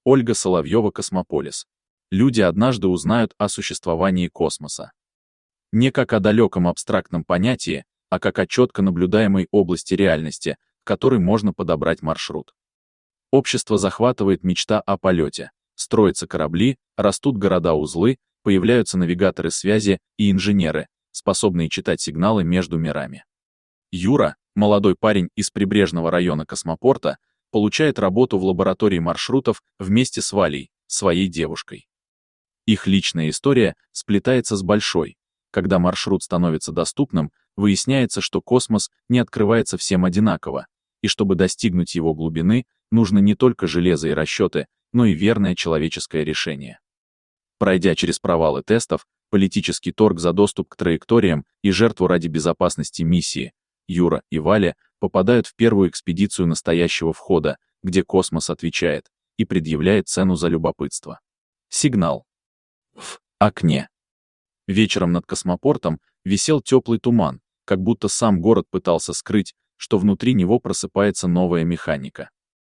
Ольга Соловьева, Космополис. Люди однажды узнают о существовании космоса. Не как о далеком абстрактном понятии, а как о четко наблюдаемой области реальности, в которой можно подобрать маршрут. Общество захватывает мечта о полете. Строятся корабли, растут города-узлы, появляются навигаторы связи и инженеры, способные читать сигналы между мирами. Юра, молодой парень из прибрежного района космопорта, получает работу в лаборатории маршрутов вместе с Валей, своей девушкой. Их личная история сплетается с большой. Когда маршрут становится доступным, выясняется, что космос не открывается всем одинаково, и чтобы достигнуть его глубины, нужно не только железо и расчеты, но и верное человеческое решение. Пройдя через провалы тестов, политический торг за доступ к траекториям и жертву ради безопасности миссии, Юра и Валя попадают в первую экспедицию настоящего входа, где космос отвечает и предъявляет цену за любопытство. Сигнал. В окне. Вечером над космопортом висел теплый туман, как будто сам город пытался скрыть, что внутри него просыпается новая механика.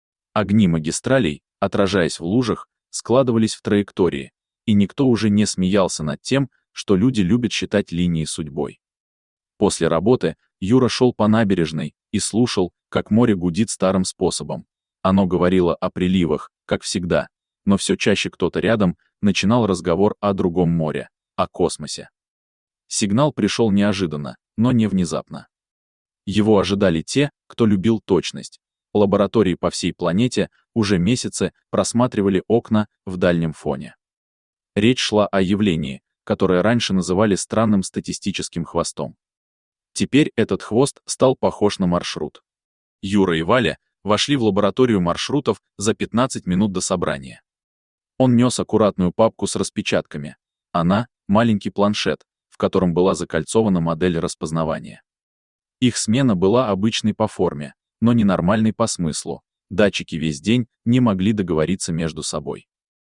Огни магистралей, отражаясь в лужах, складывались в траектории, и никто уже не смеялся над тем, что люди любят считать линии судьбой. После работы Юра шел по набережной и слушал, как море гудит старым способом. Оно говорило о приливах, как всегда, но все чаще кто-то рядом начинал разговор о другом море, о космосе. Сигнал пришел неожиданно, но не внезапно. Его ожидали те, кто любил точность. Лаборатории по всей планете уже месяцы просматривали окна в дальнем фоне. Речь шла о явлении, которое раньше называли странным статистическим хвостом. Теперь этот хвост стал похож на маршрут. Юра и Валя вошли в лабораторию маршрутов за 15 минут до собрания. Он нес аккуратную папку с распечатками. Она — маленький планшет, в котором была закольцована модель распознавания. Их смена была обычной по форме, но ненормальной по смыслу. Датчики весь день не могли договориться между собой.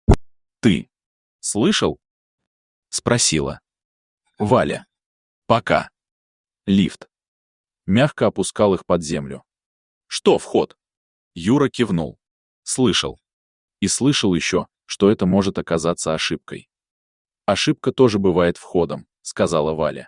«Ты слышал?» — спросила Валя. «Пока». Лифт мягко опускал их под землю. «Что вход?» Юра кивнул. «Слышал. И слышал еще, что это может оказаться ошибкой». «Ошибка тоже бывает входом», — сказала Валя.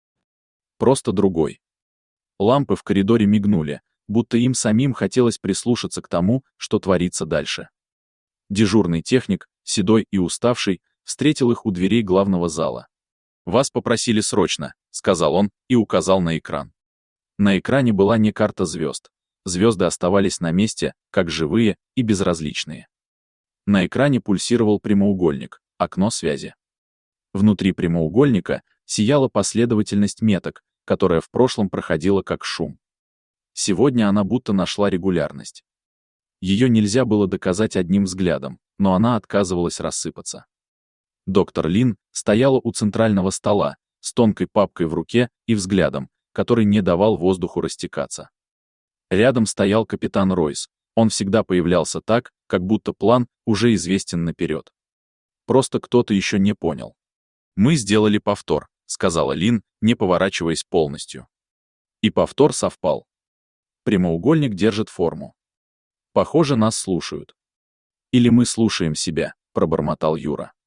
«Просто другой». Лампы в коридоре мигнули, будто им самим хотелось прислушаться к тому, что творится дальше. Дежурный техник, седой и уставший, встретил их у дверей главного зала. «Вас попросили срочно», — сказал он и указал на экран. На экране была не карта звезд. Звезды оставались на месте, как живые и безразличные. На экране пульсировал прямоугольник, окно связи. Внутри прямоугольника сияла последовательность меток, которая в прошлом проходила как шум. Сегодня она будто нашла регулярность. Ее нельзя было доказать одним взглядом, но она отказывалась рассыпаться. Доктор Лин стояла у центрального стола, с тонкой папкой в руке и взглядом, который не давал воздуху растекаться. Рядом стоял капитан Ройс. Он всегда появлялся так, как будто план уже известен наперед. Просто кто-то еще не понял. «Мы сделали повтор», — сказала Лин, не поворачиваясь полностью. И повтор совпал. Прямоугольник держит форму. Похоже, нас слушают. Или мы слушаем себя, пробормотал Юра.